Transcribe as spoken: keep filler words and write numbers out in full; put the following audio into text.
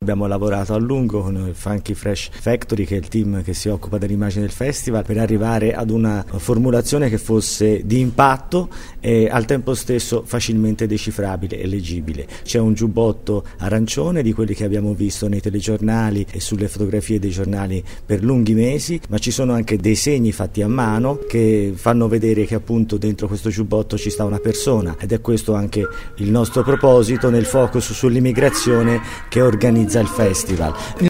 Abbiamo lavorato a lungo con il Funky Fresh Factory, che è il team che si occupa dell'immagine del festival, per arrivare ad una formulazione che fosse di impatto e al tempo stesso facilmente decifrabile e leggibile. C'è un giubbotto arancione di quelli che abbiamo visto nei telegiornali e sulle fotografie dei giornali per lunghi mesi, ma ci sono anche dei segni fatti a mano che fanno vedere che appunto dentro questo giubbotto ci sta una persona, ed è questo anche il nostro proposito nel focus sull'immigrazione che organizza il festival.